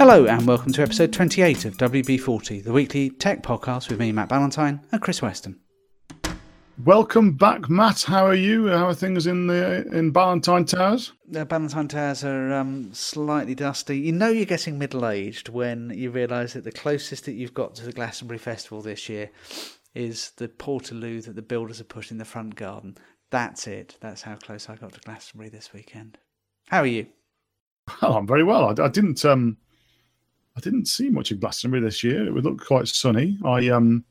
Hello and welcome to episode 28 of WB40, the weekly tech podcast with me, Matt Ballantyne, and Chris Weston. Welcome back, Matt. How are you? How are things in Ballantyne Towers? The Ballantyne Towers are slightly dusty. You know you're getting middle-aged when you realise that the closest that you've got to the Glastonbury Festival this year is the Portaloo that the builders have put in the front garden. That's it. That's how close I got to Glastonbury this weekend. How are you? Well, I'm very well. I didn't see much of Glastonbury this year. It would look quite sunny. I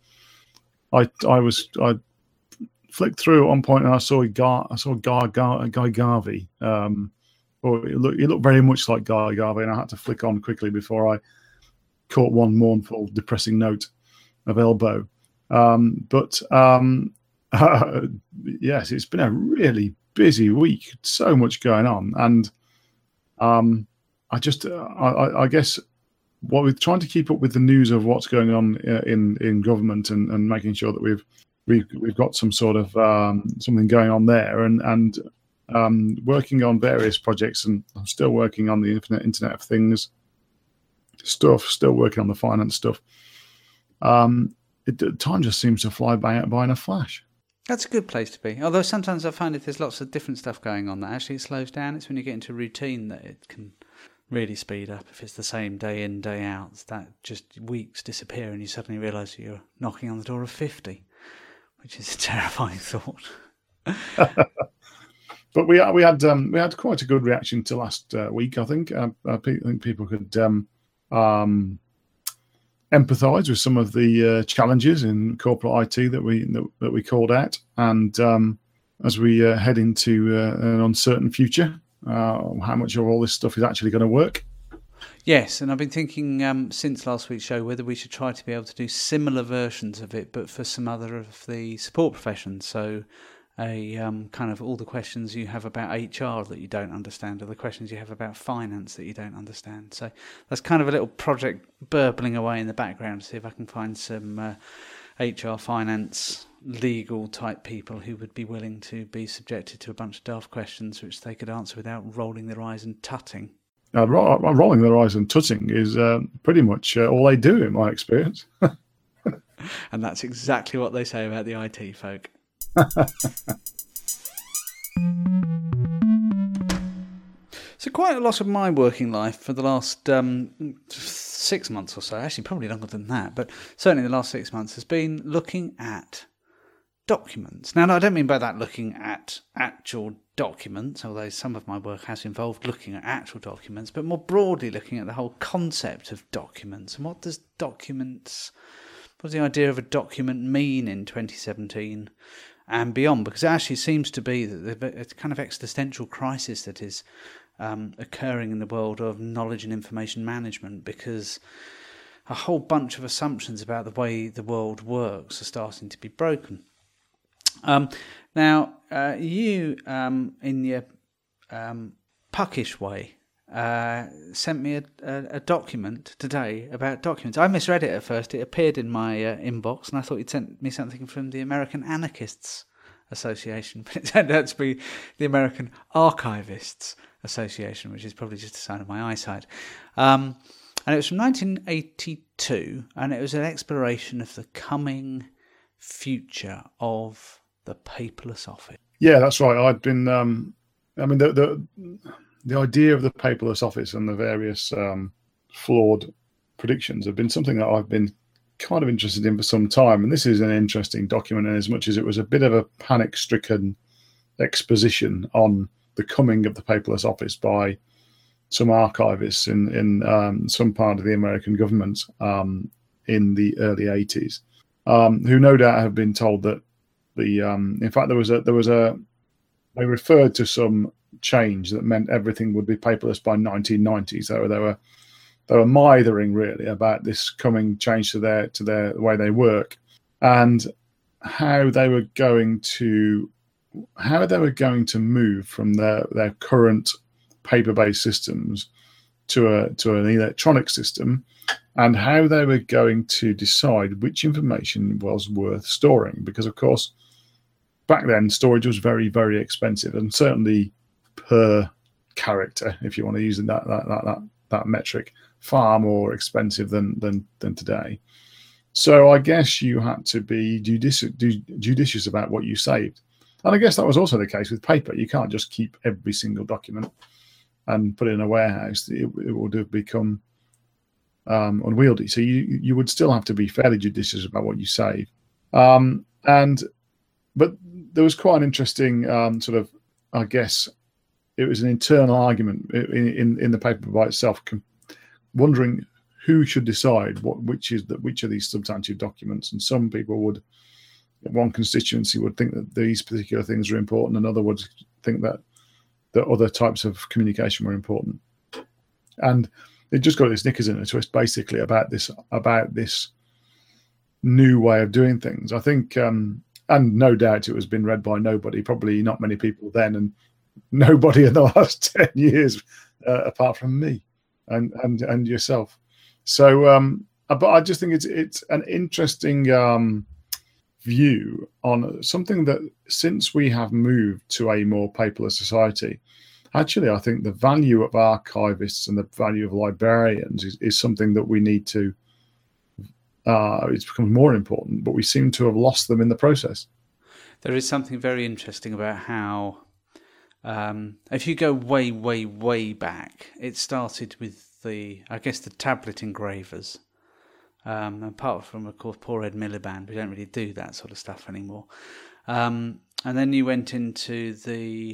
flicked through at one point and I saw Guy Garvey. It looked very much like Guy Garvey, and I had to flick on quickly before I caught one mournful, depressing note of Elbow. Yes, it's been a really busy week. So much going on, and I guess what we're trying to keep up with the news of what's going on in government and making sure that we've got some sort of something going on there, and working on various projects, and I'm still working on the Internet of Things stuff, still working on the finance stuff. Time just seems to fly by in a flash. That's a good place to be. Although sometimes I find if there's lots of different stuff going on that actually it slows down. It's when you get into routine that it can really speed up. If it's the same day in, day out, that just weeks disappear and you suddenly realise you're knocking on the door of 50, which is a terrifying thought. But we had quite a good reaction to last week. I think think people could empathise with some of the challenges in corporate IT that we called out, and as we head into an uncertain future, how much of all this stuff is actually going to work. Yes, and I've been thinking since last week's show whether we should try to be able to do similar versions of it, but for some other of the support professions. So a kind of all the questions you have about HR that you don't understand, or the questions you have about finance that you don't understand. So that's kind of a little project burbling away in the background to see if I can find some HR, finance, legal type people who would be willing to be subjected to a bunch of daft questions which they could answer without rolling their eyes and tutting. Rolling their eyes and tutting is pretty much all they do in my experience. And that's exactly what they say about the IT folk. So quite a lot of my working life for the last 6 months or so, actually probably longer than that, but certainly the last 6 months has been looking at documents. Now, I don't mean by that looking at actual documents, although some of my work has involved looking at actual documents, but more broadly looking at the whole concept of documents and what does the idea of a document mean in 2017 and beyond, because it actually seems to be that the kind of existential crisis that is occurring in the world of knowledge and information management, because a whole bunch of assumptions about the way the world works are starting to be broken. Now, you, in your puckish way, sent me a document today about documents. I misread it at first. It appeared in my inbox, and I thought you'd sent me something from the American Anarchists Association, but it turned out to be the American Archivists Association, which is probably just a sign of my eyesight. And it was from 1982, and it was an exploration of the coming future of the paperless office. Yeah, that's right. I'd been, the idea of the paperless office and the various flawed predictions have been something that I've been kind of interested in for some time. And this is an interesting document in as much as it was a bit of a panic-stricken exposition on the coming of the paperless office by some archivists in some part of the American government in the early 80s, who no doubt have been told that in fact they referred to some change that meant everything would be paperless by 1990. So they were mithering really about this coming change to their way they work, and how they were going to move from their current paper-based systems to an electronic system, and how they were going to decide which information was worth storing, because of course back then storage was very, very expensive, and certainly per character, if you want to use that metric, far more expensive than today. So I guess you had to be judicious about what you saved. And I guess that was also the case with paper. You can't just keep every single document and put it in a warehouse. It would have become unwieldy. So you would still have to be fairly judicious about what you save. But there was quite an interesting sort of, I guess, it was an internal argument in the paper by itself, wondering who should decide which of these substantive documents. And some people would, one constituency would think that these particular things are important, another would think that other types of communication were important. And it just got its knickers in a twist, basically, about this new way of doing things. I think, and no doubt it was been read by nobody, probably not many people then, and nobody in the last 10 years, apart from me and yourself. So, but I just think it's an interesting view on something that, since we have moved to a more paperless society, actually, I think the value of archivists and the value of librarians is something that we need to, it's become more important, but we seem to have lost them in the process. There is something very interesting about how, if you go way, way, way back, it started with the tablet engravers. Apart from, of course, Poor Ed Miliband, we don't really do that sort of stuff anymore. And then you went into the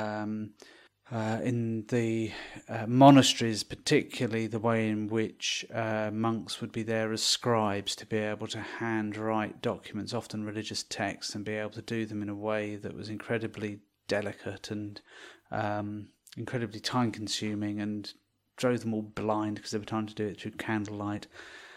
monasteries, particularly the way in which monks would be there as scribes to be able to handwrite documents, often religious texts, and be able to do them in a way that was incredibly delicate and incredibly time-consuming, and drove them all blind because they were trying to do it through candlelight.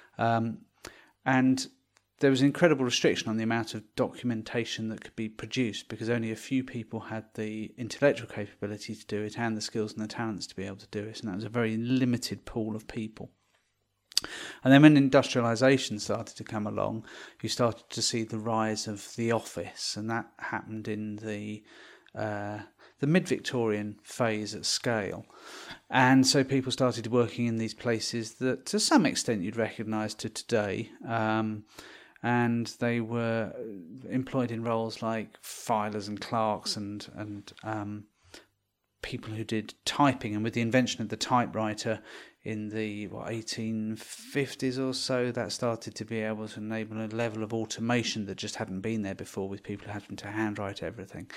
And there was an incredible restriction on the amount of documentation that could be produced, because only a few people had the intellectual capability to do it and the skills and the talents to be able to do it, and that was a very limited pool of people. And then when industrialisation started to come along, you started to see the rise of the office, and that happened in the mid-Victorian phase at scale. And so people started working in these places that to some extent you'd recognise to today, and they were employed in roles like filers and clerks and people who did typing. And with the invention of the typewriter in the 1850s or so, that started to be able to enable a level of automation that just hadn't been there before, with people having to handwrite everything.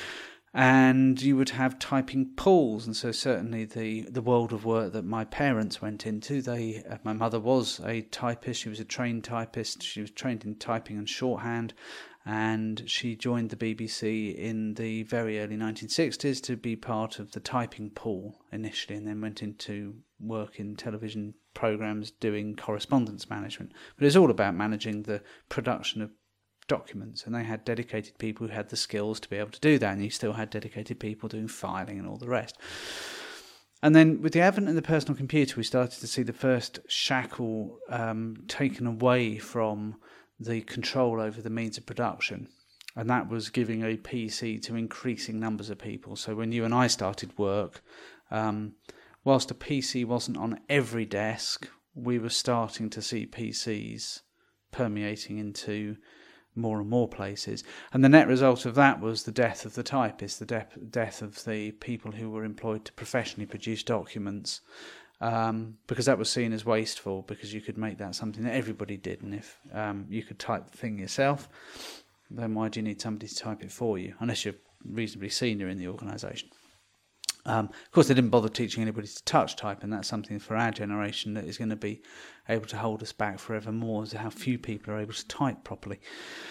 And you would have typing pools, and so certainly the world of work that my parents went into, my mother was a typist, she was a trained typist, she was trained in typing and shorthand, and she joined the BBC in the very early 1960s to be part of the typing pool initially, and then went into work in television programmes doing correspondence management. But it's all about managing the production of documents, and they had dedicated people who had the skills to be able to do that, and you still had dedicated people doing filing and all the rest. And then with the advent of the personal computer, we started to see the first shackle taken away from the control over the means of production, and that was giving a PC to increasing numbers of people. So when you and I started work, whilst a PC wasn't on every desk, we were starting to see PCs permeating into more and more places, and the net result of that was the death of the typists, the death of the people who were employed to professionally produce documents, because that was seen as wasteful, because you could make that something that everybody did, and if you could type the thing yourself, then why do you need somebody to type it for you, unless you're reasonably senior in the organisation. Of course, they didn't bother teaching anybody to touch type, and that's something for our generation that is going to be able to hold us back forevermore, is how few people are able to type properly.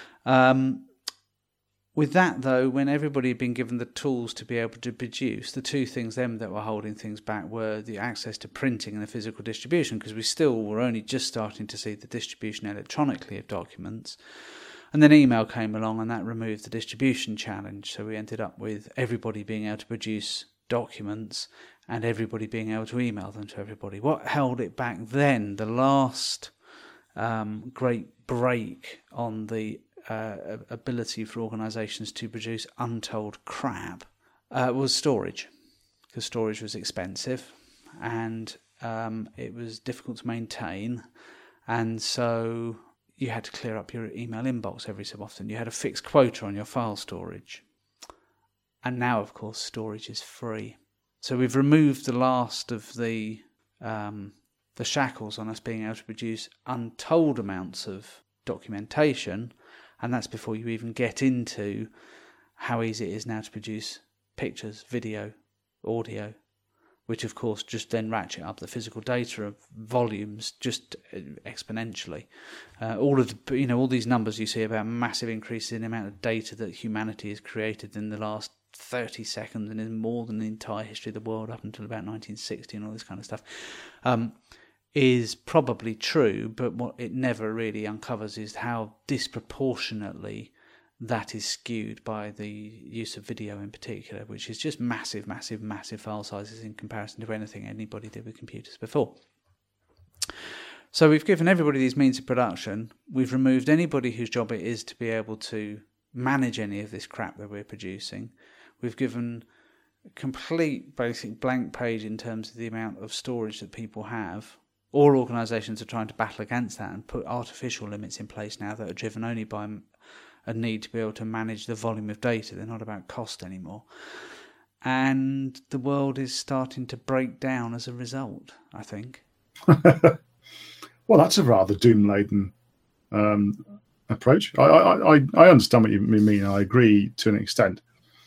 With that, though, when everybody had been given the tools to be able to produce, the two things then that were holding things back were the access to printing and the physical distribution, because we still were only just starting to see the distribution electronically of documents. And then email came along, and that removed the distribution challenge, so we ended up with everybody being able to produce documents and everybody being able to email them to everybody. What held it back then, the last great break on the ability for organisations to produce untold crap, was storage, because storage was expensive, and it was difficult to maintain, and so you had to clear up your email inbox every so often. You had a fixed quota on your file storage. And now, of course, storage is free. So we've removed the last of the shackles on us being able to produce untold amounts of documentation, and that's before you even get into how easy it is now to produce pictures, video, audio, which of course just then ratchet up the physical data of volumes just exponentially. All these numbers you see about massive increases in the amount of data that humanity has created in the last 30 seconds and is more than the entire history of the world up until about 1960 and all this kind of stuff, is probably true, but what it never really uncovers is how disproportionately that is skewed by the use of video in particular, which is just massive, massive, massive file sizes in comparison to anything anybody did with computers before. So we've given everybody these means of production. We've removed anybody whose job it is to be able to manage any of this crap that we're producing. We've given a complete basic blank page in terms of the amount of storage that people have. All organisations are trying to battle against that and put artificial limits in place now that are driven only by a need to be able to manage the volume of data. They're not about cost anymore. And the world is starting to break down as a result, I think. Well, that's a rather doom-laden approach. I understand what you mean. I agree to an extent.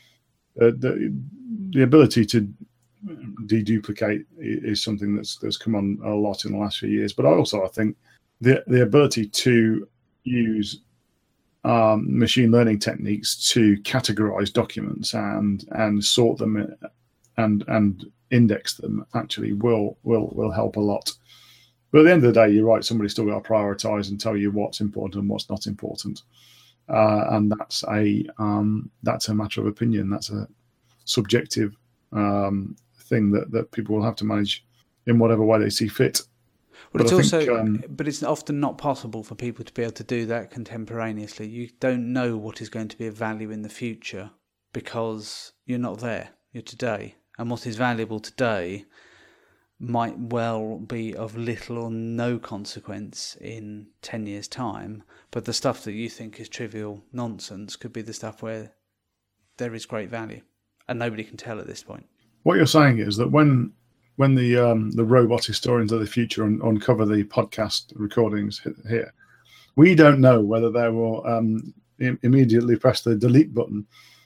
The ability to deduplicate is something that's come on a lot in the last few years. But I think the ability to use machine learning techniques to categorize documents and sort them and index them actually will help a lot. But at the end of the day, you're right. Somebody's still got to prioritize and tell you what's important and what's not important, and that's a matter of opinion. That's a subjective thing that people will have to manage in whatever way they see fit. But it's often not possible for people to be able to do that contemporaneously. You don't know what is going to be of value in the future because you're not there. You're today, and what is valuable today might well be of little or no consequence in 10 years' time, but the stuff that you think is trivial nonsense could be the stuff where there is great value, and nobody can tell at this point. What you're saying is that when the robot historians of the future uncover the podcast recordings here, we don't know whether they will immediately press the delete button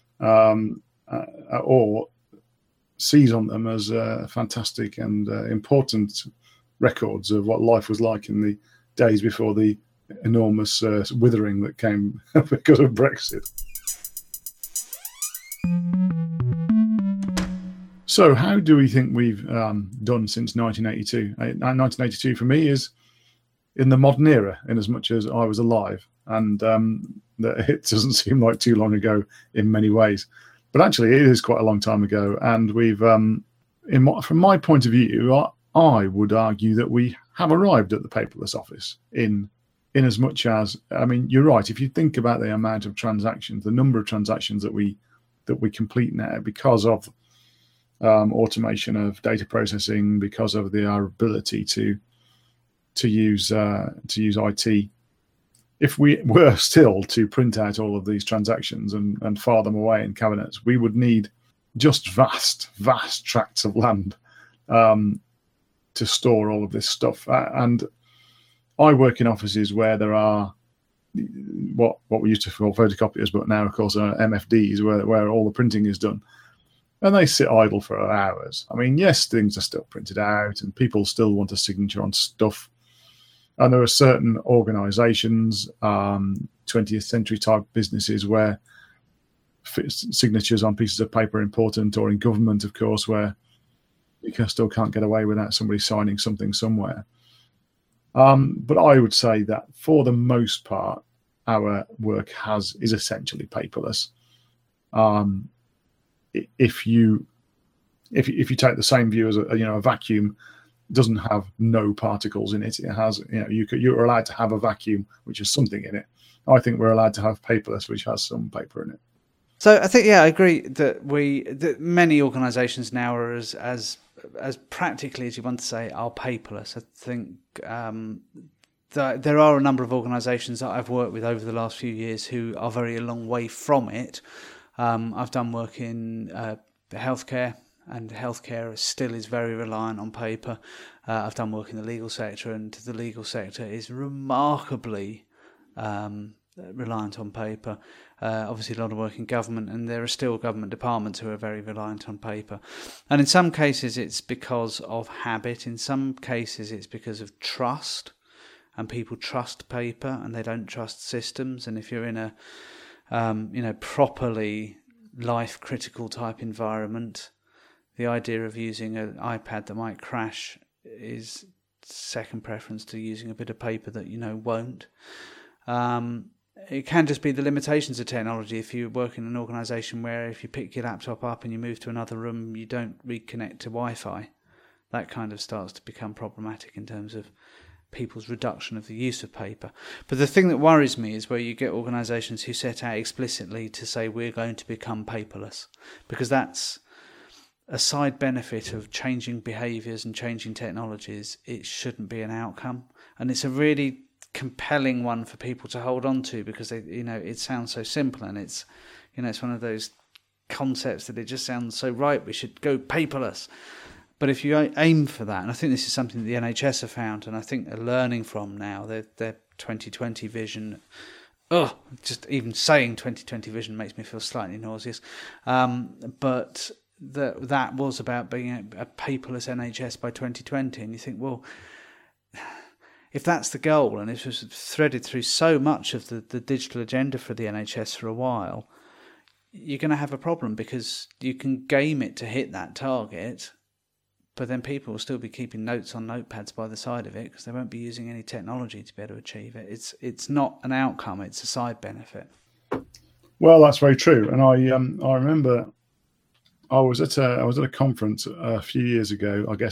or seize on them as fantastic and important records of what life was like in the days before the enormous withering that came because of Brexit. So how do we think we've done since 1982? 1982 for me is in the modern era, in as much as I was alive, and it doesn't seem like too long ago in many ways. But actually, it is quite a long time ago, and we've, from my point of view, I would argue that we have arrived at the paperless office in as much as, I mean, you're right. If you think about the amount of transactions, the number of transactions that we complete now because of automation of data processing, because of our ability to use IT. If we were still to print out all of these transactions and file them away in cabinets, we would need just vast tracts of land to store all of this stuff. And I work in offices where there are what we used to call photocopiers, but now, of course, are MFDs, where all the printing is done. And they sit idle for hours. I mean, yes, things are still printed out and people still want a signature on stuff. And there are certain organizations, 20th century type businesses where signatures on pieces of paper are important, or in government, of course, where you still can't get away without somebody signing something somewhere. But I would say that for the most part, our work is essentially paperless. If you take the same view as a vacuum, doesn't have no particles in it. It has, you're allowed to have a vacuum which has something in it. I think we're allowed to have paperless which has some paper in it. So I think, I agree that many organisations now are as practically as you want to say are paperless. I think there are a number of organisations that I've worked with over the last few years who are very a long way from it. I've done work in healthcare, and healthcare still is very reliant on paper. I've done work in the legal sector, and the legal sector is remarkably reliant on paper. Obviously a lot of work in government, and there are still government departments who are very reliant on paper. And in some cases it's because of habit, in some cases it's because of trust, and people trust paper and they don't trust systems. And if you're in a properly life critical type environment, the idea of using an iPad that might crash is second preference to using a bit of paper that won't. It can just be the limitations of technology. If you work in an organisation where if you pick your laptop up and you move to another room, you don't reconnect to Wi-Fi, that kind of starts to become problematic in terms of people's reduction of the use of paper. But the thing that worries me is where you get organisations who set out explicitly to say we're going to become paperless, because that's a side benefit of changing behaviours and changing technologies. It shouldn't be an outcome, and it's a really compelling one for people to hold on to, because it sounds so simple, and it's one of those concepts that it just sounds so right. We should go paperless. But if you aim for that, and I think this is something that the NHS have found, and I think they're learning from now, their 2020 vision. Just even saying 2020 vision makes me feel slightly nauseous. But that was about being a paperless NHS by 2020, and you think, well, if that's the goal, and it was threaded through so much of the digital agenda for the NHS for a while, you're going to have a problem, because you can game it to hit that target, but then people will still be keeping notes on notepads by the side of it because they won't be using any technology to be able to achieve it. It's not an outcome; it's a side benefit. Well, that's very true, and I remember I was at a conference a few years ago. I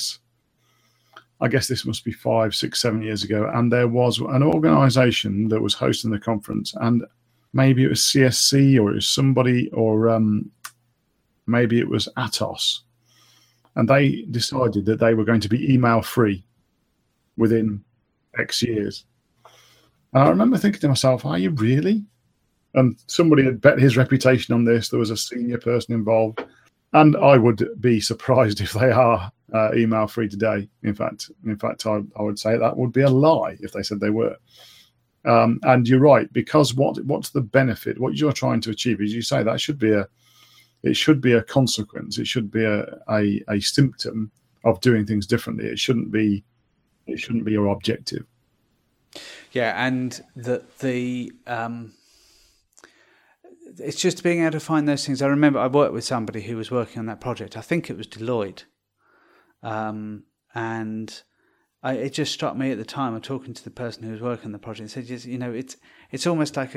guess this must be 5, 6, 7 years ago, and there was an organisation that was hosting the conference, and maybe it was CSC or it was somebody, or maybe it was Atos, and they decided that they were going to be email free within X years. And I remember thinking to myself, are you really? And somebody had bet his reputation on this. There was a senior person involved. And I would be surprised if they are email free today. In fact, I would say that would be a lie if they said they were. And you're right, because what's the benefit? What you're trying to achieve, as you say, that should be a consequence. It should be a symptom of doing things differently. It shouldn't be your objective. Yeah, and it's just being able to find those things. I remember I worked with somebody who was working on that project. I think it was Deloitte. And it just struck me at the time, I'm talking to the person who was working on the project, and said, it's almost like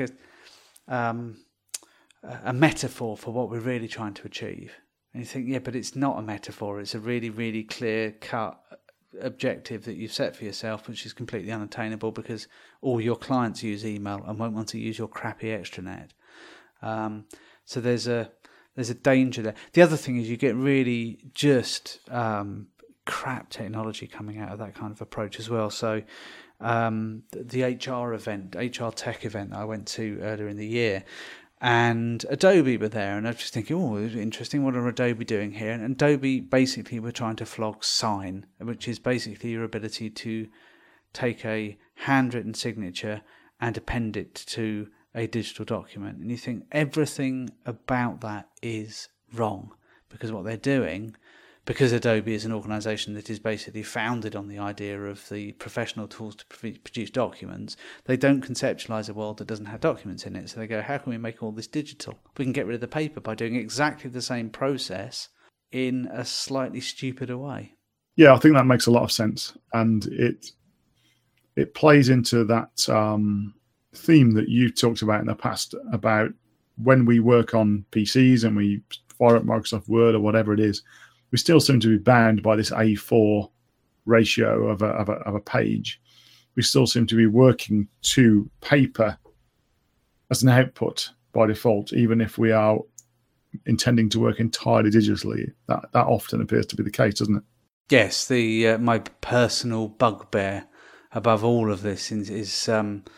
a metaphor for what we're really trying to achieve. And you think, yeah, but it's not a metaphor. It's a really, really clear-cut objective that you've set for yourself, which is completely unattainable because all your clients use email and won't want to use your crappy extranet. So there's a danger there. The other thing is you get really just crap technology coming out of that kind of approach as well. So the HR tech event that I went to earlier in the year, and Adobe were there, and I was just thinking, oh, interesting, what are Adobe doing here? And Adobe basically were trying to flog Sign, which is basically your ability to take a handwritten signature and append it to a digital document. And you think everything about that is wrong, because what they're doing, because Adobe is an organization that is basically founded on the idea of the professional tools to produce documents, they don't conceptualize a world that doesn't have documents in it. So they go, how can we make all this digital? We can get rid of the paper by doing exactly the same process in a slightly stupider way. Yeah, I think that makes a lot of sense. And it plays into that theme that you've talked about in the past about when we work on PCs and we fire up Microsoft Word or whatever it is, we still seem to be bound by this A4 ratio of a page. We still seem to be working to paper as an output by default, even if we are intending to work entirely digitally. That often appears to be the case, doesn't it? Yes, the my personal bugbear above all of this is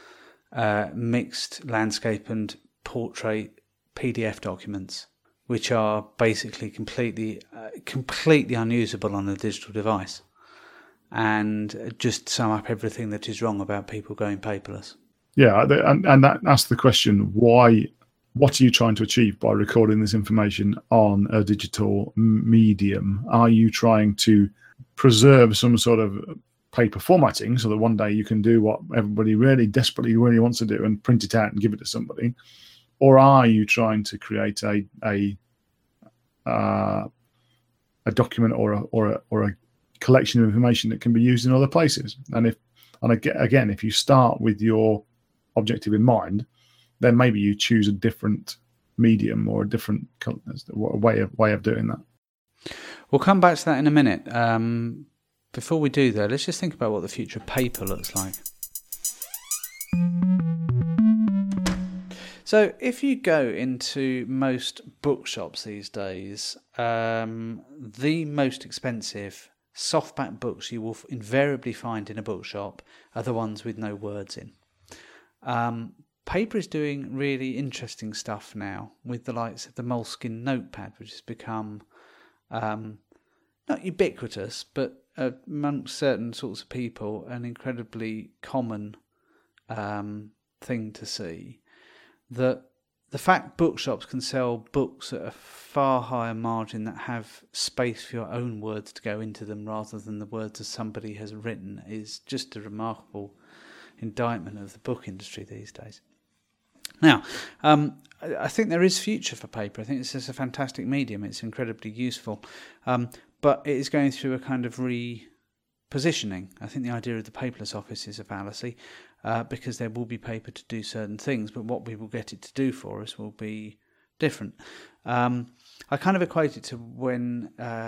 mixed landscape and portrait PDF documents, which are basically completely unusable on a digital device, and just sum up everything that is wrong about people going paperless. Yeah, and that asks the question, why? What are you trying to achieve by recording this information on a digital medium? Are you trying to preserve some sort of paper formatting so that one day you can do what everybody really desperately really wants to do and print it out and give it to somebody? Or are you trying to create a document or a collection of information that can be used in other places? And if you start with your objective in mind, then maybe you choose a different medium or a different way of doing that. We'll come back to that in a minute. Before we do, though, let's just think about what the future of paper looks like. So if you go into most bookshops these days, the most expensive softback books you will invariably find in a bookshop are the ones with no words in. Paper is doing really interesting stuff now with the likes of the Moleskine notepad, which has become not ubiquitous, but amongst certain sorts of people, an incredibly common thing to see. That the fact bookshops can sell books at a far higher margin that have space for your own words to go into them rather than the words that somebody has written is just a remarkable indictment of the book industry these days. Now, I think there is future for paper. I think this is a fantastic medium. It's incredibly useful. But it is going through a kind of repositioning. I think the idea of the paperless office is a fallacy because there will be paper to do certain things, but what we will get it to do for us will be different. I kind of equate it to when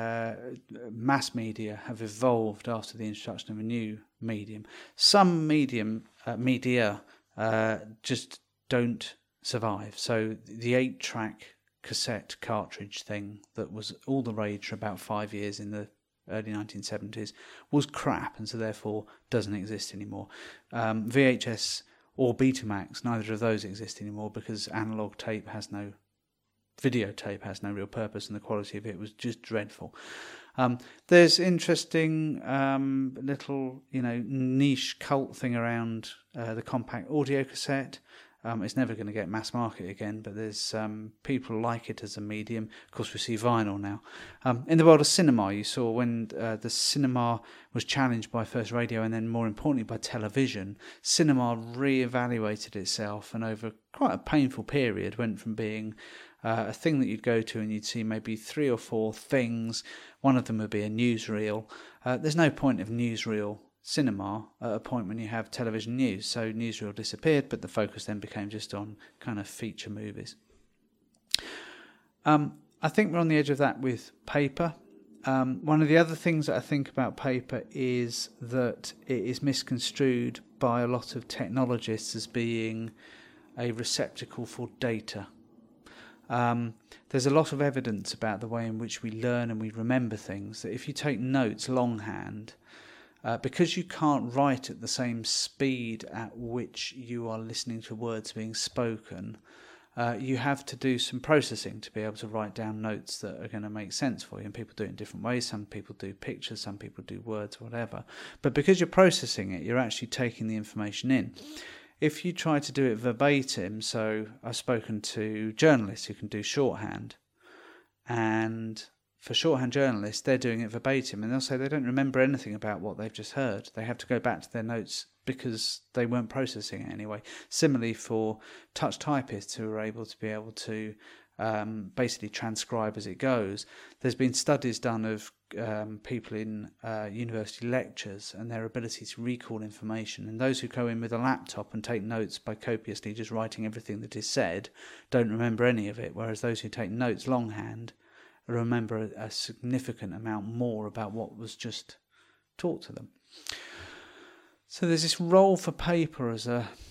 mass media have evolved after the introduction of a new medium. Some media just don't survive. So the 8-track cassette cartridge thing that was all the rage for about 5 years in the early 1970s was crap, and so therefore doesn't exist anymore. VHS or Betamax, neither of those exist anymore because analog tape has no videotape has no real purpose, and the quality of it was just dreadful. There's interesting little niche cult thing around the compact audio cassette. It's never going to get mass market again, but there's people like it as a medium. Of course, we see vinyl now. In the world of cinema, you saw when the cinema was challenged by first radio and then, more importantly, by television, cinema re-evaluated itself and over quite a painful period went from being a thing that you'd go to and you'd see maybe 3 or 4 things. One of them would be a newsreel. There's no point of newsreel cinema at a point when you have television news, so newsreel disappeared, but the focus then became just on kind of feature movies. I think we're on the edge of that with paper. One of the other things that I think about paper is that it is misconstrued by a lot of technologists as being a receptacle for data. There's a lot of evidence about the way in which we learn and we remember things, that if you take notes longhand, because you can't write at the same speed at which you are listening to words being spoken, you have to do some processing to be able to write down notes that are going to make sense for you. And people do it in different ways. Some people do pictures, some people do words, whatever. But because you're processing it, you're actually taking the information in. If you try to do it verbatim, so I've spoken to journalists who can do shorthand, and for shorthand journalists, they're doing it verbatim, and they'll say they don't remember anything about what they've just heard. They have to go back to their notes because they weren't processing it anyway. Similarly, for touch typists who are able to basically transcribe as it goes, there's been studies done of people in university lectures and their ability to recall information. And those who go in with a laptop and take notes by copiously just writing everything that is said don't remember any of it, whereas those who take notes longhand remember a significant amount more about what was just taught to them. So there's this role for paper as a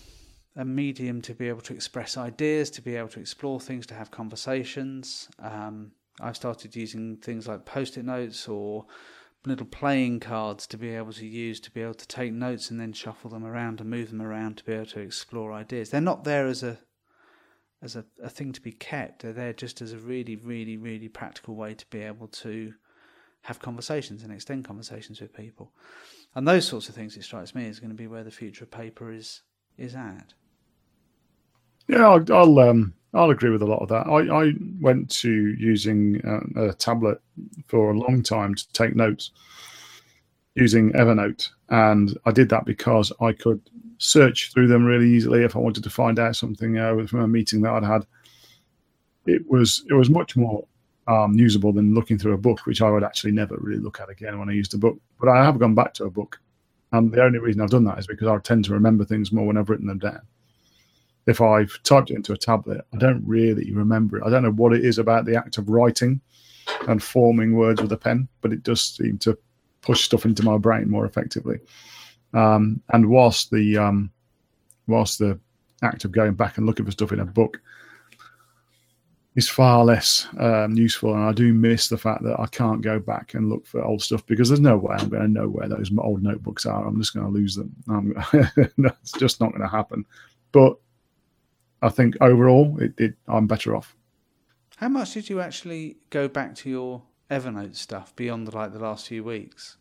a medium to be able to express ideas, to be able to explore things, to have conversations. I've started using things like Post-it notes or little playing cards to be able to use, to be able to take notes and then shuffle them around and move them around to be able to explore ideas. They're not there as a thing to be kept. They're there just as a really, really, really practical way to be able to have conversations and extend conversations with people. And those sorts of things, it strikes me, is going to be where the future of paper is at. Yeah, I'll agree with a lot of that. I went to using a tablet for a long time to take notes using Evernote, and I did that because I could search through them really easily if I wanted to find out something from a meeting that I'd had. It was much more usable than looking through a book, which I would actually never really look at again when I used a book. But I have gone back to a book, and the only reason I've done that is because I tend to remember things more when I've written them down. If I've typed it into a tablet, I don't really remember it. I don't know what it is about the act of writing and forming words with a pen, but it does seem to push stuff into my brain more effectively. And whilst the act of going back and looking for stuff in a book is far less useful, and I do miss the fact that I can't go back and look for old stuff, because there's no way I'm going to know where those old notebooks are. I'm just going to lose them. It's just not going to happen. But I think overall, I'm better off. How much did you actually go back to your Evernote stuff beyond the last few weeks?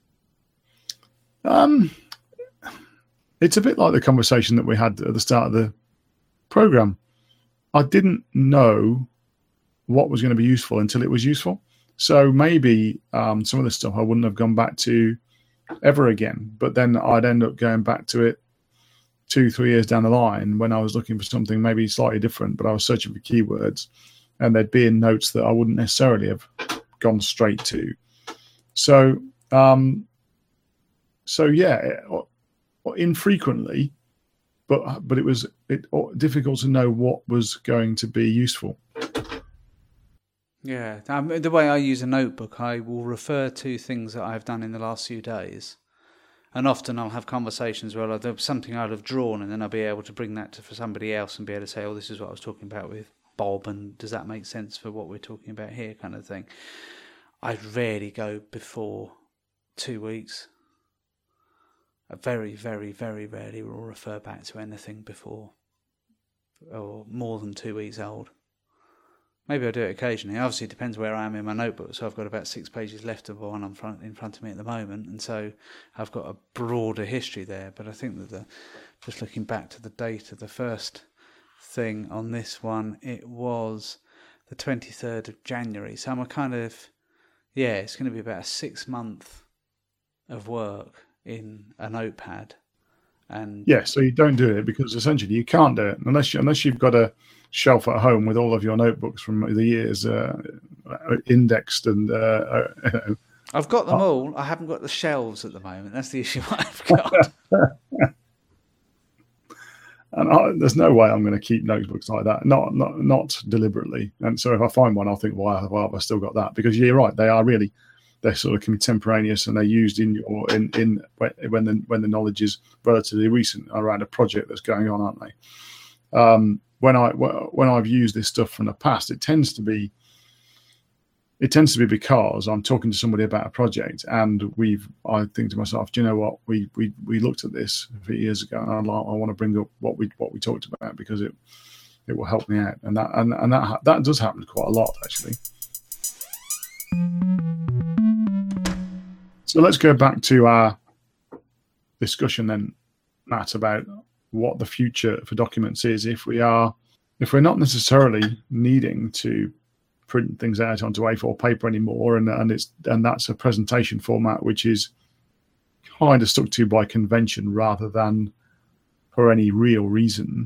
It's a bit like the conversation that we had at the start of the program. I didn't know what was going to be useful until it was useful. So maybe some of the stuff I wouldn't have gone back to ever again, but then I'd end up going back to it 2-3 years down the line when I was looking for something maybe slightly different, but I was searching for keywords, and they'd be in notes that I wouldn't necessarily have gone straight to. So yeah, infrequently, but it was difficult to know what was going to be useful. Yeah, the way I use a notebook, I will refer to things that I've done in the last few days. And often I'll have conversations where there's something I'll have drawn, and then I'll be able to bring that for somebody else and be able to say, oh, this is what I was talking about with Bob, and does that make sense for what we're talking about here, kind of thing. I rarely go before 2 weeks. I very, very, very rarely will refer back to anything before or more than 2 weeks old. Maybe I'll do it occasionally. Obviously, it depends where I am in my notebook. So I've got about 6 pages left of one in front of me at the moment, and so I've got a broader history there. But I think that just looking back to the date of the first thing on this one, it was the 23rd of January. So I'm it's going to be about a 6 month of work in a notepad. And yeah, so you don't do it because essentially you can't do it unless you've got a shelf at home with all of your notebooks from the years indexed and I've got them all. I haven't got the shelves at the moment. That's the issue I've got. And there's no way I'm going to keep notebooks like that, not deliberately. And so if I find one, I'll think, why have I still got that? Because you're right, they're sort of contemporaneous, and they're used in when the knowledge is relatively recent around a project that's going on, aren't they? When I've used this stuff from the past, it tends to be because I'm talking to somebody about a project, and I think to myself, do you know what, we looked at this a few years ago, and I want to bring up what we talked about because it will help me out, and that does happen quite a lot, actually. So let's go back to our discussion then, Matt, about what the future for documents is if we're not necessarily needing to print things out onto A4 paper anymore, and that's a presentation format which is kind of stuck to by convention rather than for any real reason.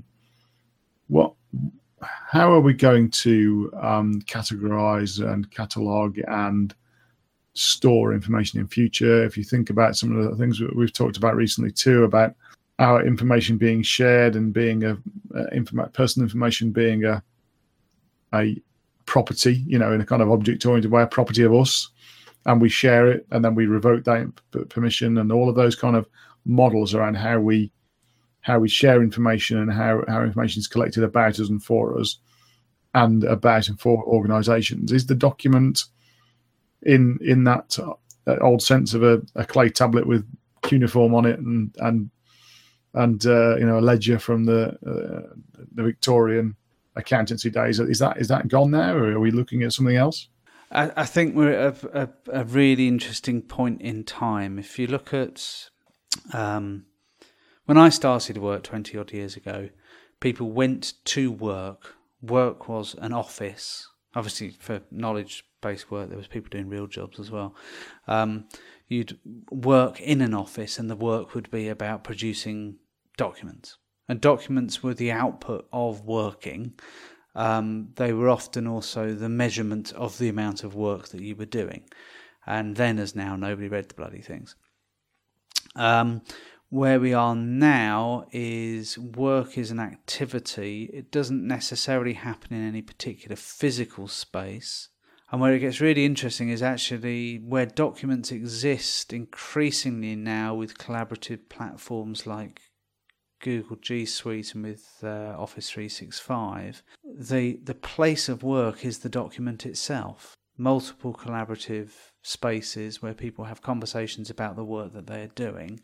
How are we going to categorize and catalog and store information in future? If you think about some of the things that we've talked about recently too, about our information being shared and being personal information being a property, in a kind of object-oriented way, a property of us, and we share it, and then we revoke that permission, and all of those kind of models around how we how we share information and how information is collected about us and for us and about and for organisations. Is the document in that old sense of a clay tablet with cuneiform on it and a ledger from the Victorian accountancy days? Is that gone now, or are we looking at something else? I think we're at a really interesting point in time. If you look at when I started work 20 odd years ago, people went to work. Work was an office. Obviously, for knowledge-based work, there was people doing real jobs as well. You'd work in an office, and the work would be about producing documents. And documents were the output of working. They were often also the measurement of the amount of work that you were doing. And then, as now, nobody read the bloody things. Where we are now is work is an activity. It doesn't necessarily happen in any particular physical space. And where it gets really interesting is actually where documents exist increasingly now with collaborative platforms like Google G Suite and with Office 365. The place of work is the document itself. Multiple collaborative spaces where people have conversations about the work that they're doing.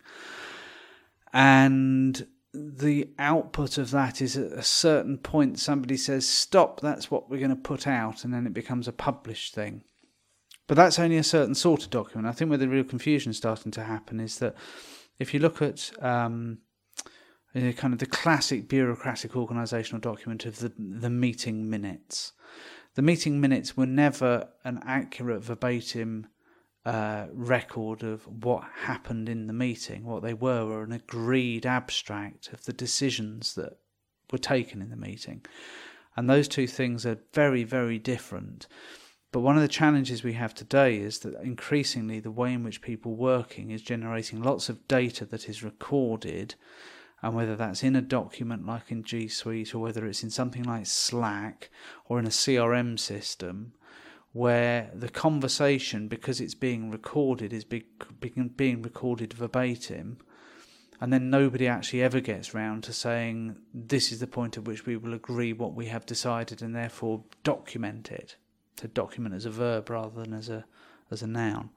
And the output of that is at a certain point somebody says, stop, that's what we're going to put out, and then it becomes a published thing. But that's only a certain sort of document. I think where the real confusion is starting to happen is that if you look at kind of the classic bureaucratic organisational document of the meeting minutes, the meeting minutes were never an accurate verbatim record of what happened in the meeting. What they were an agreed abstract of the decisions that were taken in the meeting. And those two things are very, very different. But one of the challenges we have today is that increasingly the way in which people are working is generating lots of data that is recorded, and whether that's in a document like in G Suite or whether it's in something like Slack or in a CRM system, where the conversation, because it's being recorded, is being recorded verbatim, and then nobody actually ever gets round to saying this is the point at which we will agree what we have decided and therefore document it. To document as a verb rather than as a noun.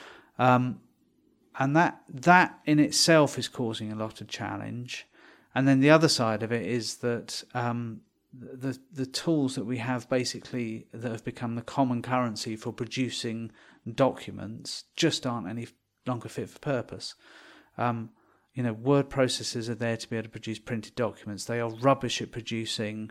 And that in itself is causing a lot of challenge. And then the other side of it is that the tools that we have basically that have become the common currency for producing documents just aren't any longer fit for purpose. Word processors are there to be able to produce printed documents. They are rubbish at producing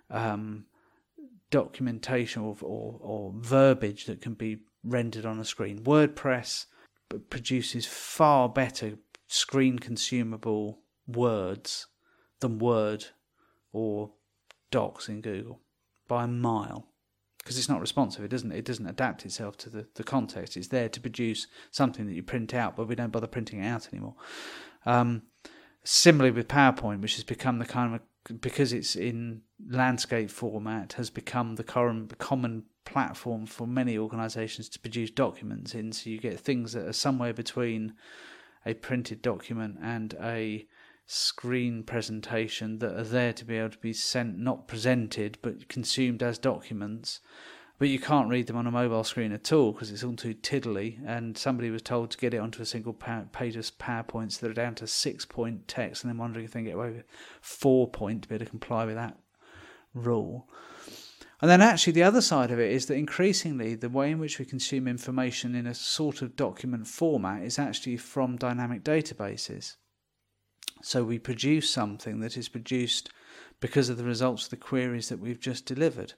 documentation or verbiage that can be rendered on a screen. WordPress produces far better screen consumable words than Word or Docs in Google by a mile, because it's not responsive. It doesn't adapt itself to the context. It's there to produce something that you print out, but we don't bother printing it out anymore. Similarly with PowerPoint, which has become the kind of, because it's in landscape format, has become the common platform for many organisations to produce documents in. So you get things that are somewhere between a printed document and a screen presentation that are there to be able to be sent, not presented, but consumed as documents. But you can't read them on a mobile screen at all because it's all too tiddly, and somebody was told to get it onto a single page of PowerPoints that are down to 6-point text, and then wondering if they can get away with 4-point to be able to comply with that rule. And then actually the other side of it is that increasingly the way in which we consume information in a sort of document format is actually from dynamic databases. So we produce something that is produced because of the results of the queries that we've just delivered.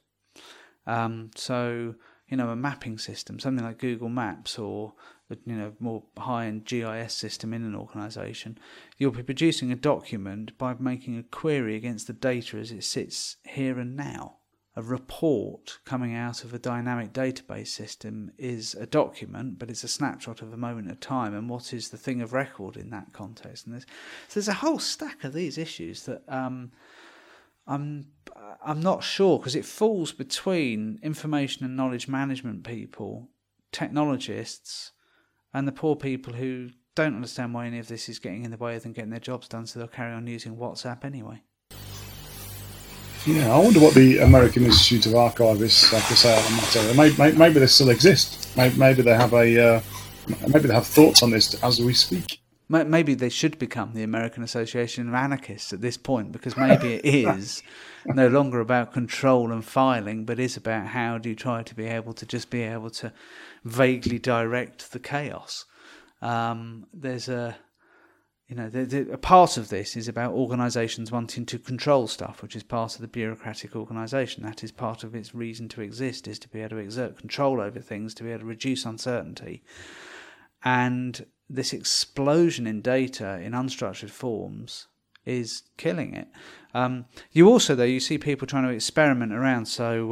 A mapping system, something like Google Maps or more high-end GIS system in an organisation, you'll be producing a document by making a query against the data as it sits here and now. A report coming out of a dynamic database system is a document, but it's a snapshot of a moment of time, and what is the thing of record in that context. And there's a whole stack of these issues that I'm not sure, because it falls between information and knowledge management people, technologists, and the poor people who don't understand why any of this is getting in the way of them getting their jobs done, so they'll carry on using WhatsApp anyway. Yeah, I wonder what the American Institute of Archivists have to say on the matter. Maybe they still exist. Maybe they have maybe they have thoughts on this as we speak. Maybe they should become the American Association of Anarchists at this point, because maybe it is no longer about control and filing, but is about how do you try to be able to vaguely direct the chaos. There's a part of this is about organisations wanting to control stuff, which is part of the bureaucratic organisation. That is part of its reason to exist, is to be able to exert control over things, to be able to reduce uncertainty. And this explosion in data in unstructured forms is killing it. You also, though, you see people trying to experiment around. So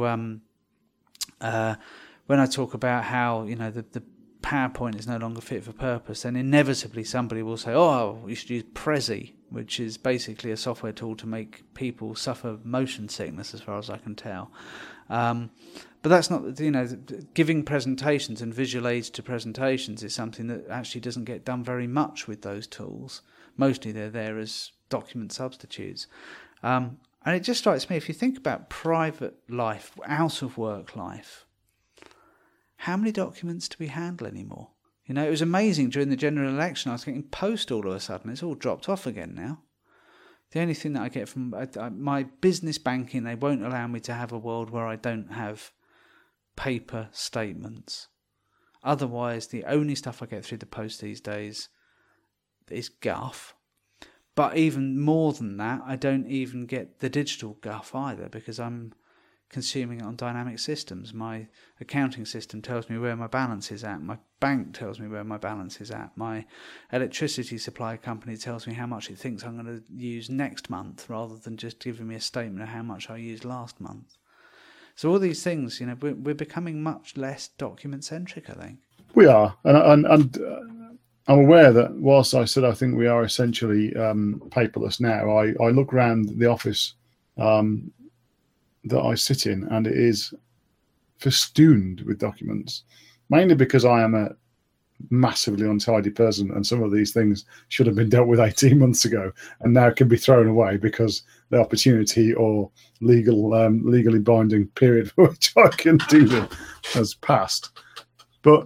when I talk about how, the PowerPoint is no longer fit for purpose, then inevitably somebody will say, oh, you should use Prezi, which is basically a software tool to make people suffer motion sickness, as far as I can tell. But that's not, giving presentations and visual aids to presentations is something that actually doesn't get done very much with those tools. Mostly they're there as document substitutes. And it just strikes me, if you think about private life, out of work life, how many documents do we handle anymore? It was amazing during the general election. I was getting post all of a sudden. It's all dropped off again now. The only thing that I get from my business banking, they won't allow me to have a world where I don't have paper statements. Otherwise, the only stuff I get through the post these days is guff. But even more than that, I don't even get the digital guff either, because I'm consuming it on dynamic systems. My accounting system tells me where my balance is at. My bank tells me where my balance is at. My electricity supply company tells me how much it thinks I'm going to use next month, rather than just giving me a statement of how much I used last month. So all these things, we're becoming much less document-centric, I think. We are. And I'm aware that whilst I said I think we are essentially paperless now, I look around the office that I sit in, and it is festooned with documents, mainly because I am a massively untidy person, and some of these things should have been dealt with 18 months ago and now can be thrown away because the opportunity or legally binding period for which I can do them has passed. But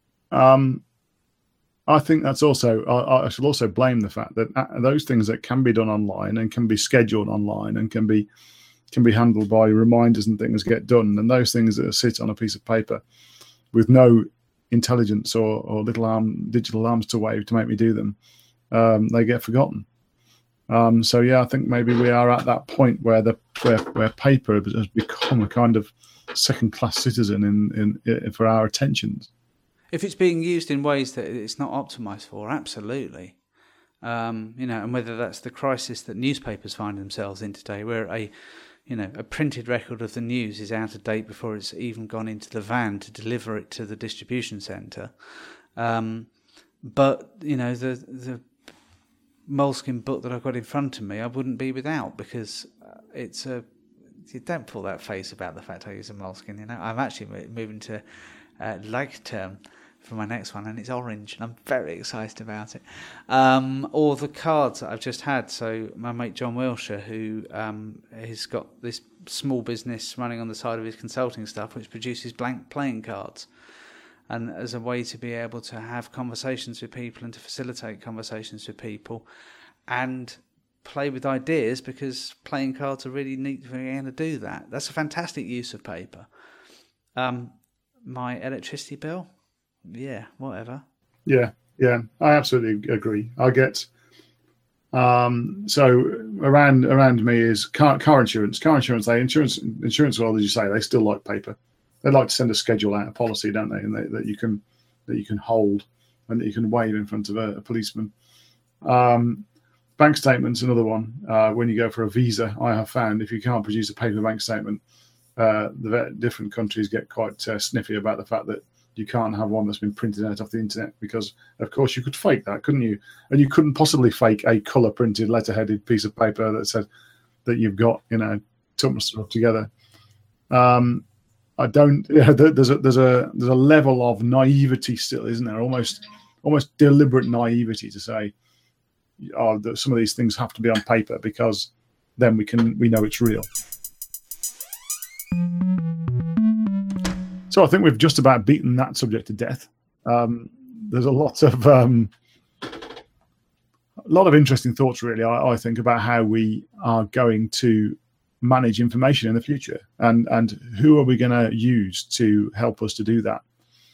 I think that's also, I should also blame the fact that those things that can be done online and can be scheduled online and can be handled by reminders and things get done, and those things that sit on a piece of paper with no intelligence or digital arms to wave to make me do them, they get forgotten. So yeah, I think maybe we are at that point where where paper has become a kind of second-class citizen in for our attentions. If it's being used in ways that it's not optimized for, absolutely. And whether that's the crisis that newspapers find themselves in today, where a printed record of the news is out of date before it's even gone into the van to deliver it to the distribution centre. But the Moleskine book that I've got in front of me, I wouldn't be without, because it's a. You don't pull that face about the fact I use a Moleskine. I'm actually moving to Leichtturm for my next one, and it's orange, and I'm very excited about it. Or the cards that I've just had. So my mate John Wilshire, who has got this small business running on the side of his consulting stuff, which produces blank playing cards, and as a way to be able to have conversations with people and to facilitate conversations with people and play with ideas, because playing cards are really neat for being able to do that. That's a fantastic use of paper. My electricity bill, yeah, whatever. Yeah, I absolutely agree. I get so around me is car insurance. Car insurance, insurance world, as you say, they still like paper. They like to send a schedule out, a policy, don't they? And that you can hold and that you can wave in front of a policeman. Bank statements, another one. When you go for a visa, I have found if you can't produce a paper bank statement, the different countries get quite sniffy about the fact that you can't have one that's been printed out off the internet, because, of course, you could fake that, couldn't you? And you couldn't possibly fake a colour-printed, letter-headed piece of paper that said that you've got, stuff together. I don't. Yeah, there's a level of naivety still, isn't there? Almost almost deliberate naivety to say, that some of these things have to be on paper because then we know it's real. So I think we've just about beaten that subject to death. There's a lot of interesting thoughts, really, I think, about how we are going to manage information in the future, and who are we going to use to help us to do that.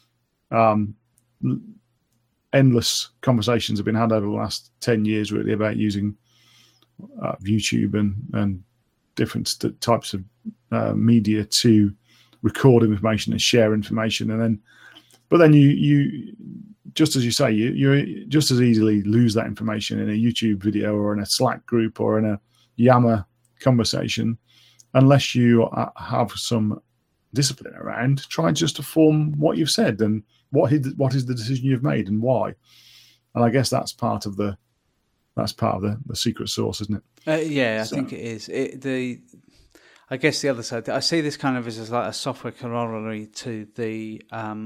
Endless conversations have been had over the last 10 years, really, about using YouTube and different types of media to record information and share information, but then you just as you say, you just as easily lose that information in a YouTube video or in a Slack group or in a Yammer conversation, unless you have some discipline around trying just to form what you've said and what is the decision you've made and why. And I guess that's part of the secret sauce, isn't it? I think it is. I guess the other side, I see this kind of as like a software corollary to the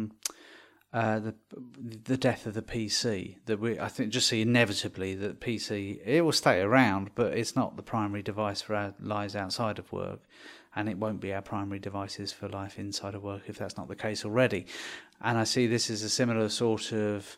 death of the PC. I think just see inevitably that PC, it will stay around, but it's not the primary device for our lives outside of work, and it won't be our primary devices for life inside of work if that's not the case already. And I see this as a similar sort of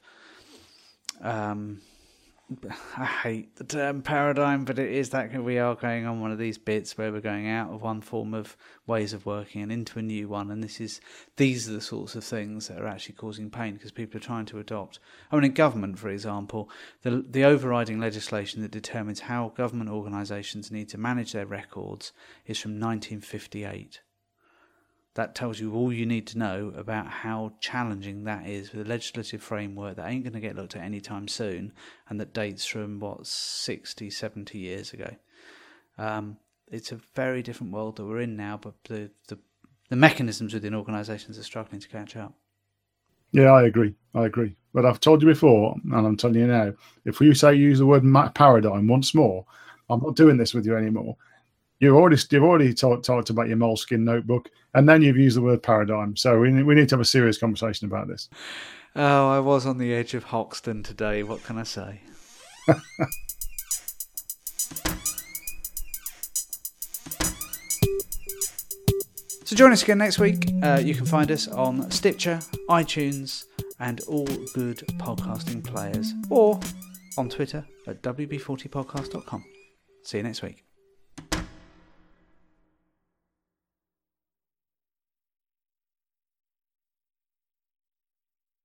I hate the term paradigm, but it is that we are going on one of these bits where we're going out of one form of ways of working and into a new one, and these are the sorts of things that are actually causing pain because people are trying to adopt. I mean, in government, for example, the overriding legislation that determines how government organisations need to manage their records is from 1958. That tells you all you need to know about how challenging that is with a legislative framework that ain't going to get looked at anytime soon and that dates from, 60, 70 years ago. It's a very different world that we're in now, but the mechanisms within organisations are struggling to catch up. Yeah, I agree. But I've told you before, and I'm telling you now, if you use the word paradigm once more, I'm not doing this with you anymore. You've already talked about your Moleskine notebook, and then you've used the word paradigm. So we need to have a serious conversation about this. Oh, I was on the edge of Hoxton today. What can I say? So join us again next week. You can find us on Stitcher, iTunes, and all good podcasting players, or on Twitter at wb40podcast.com. See you next week.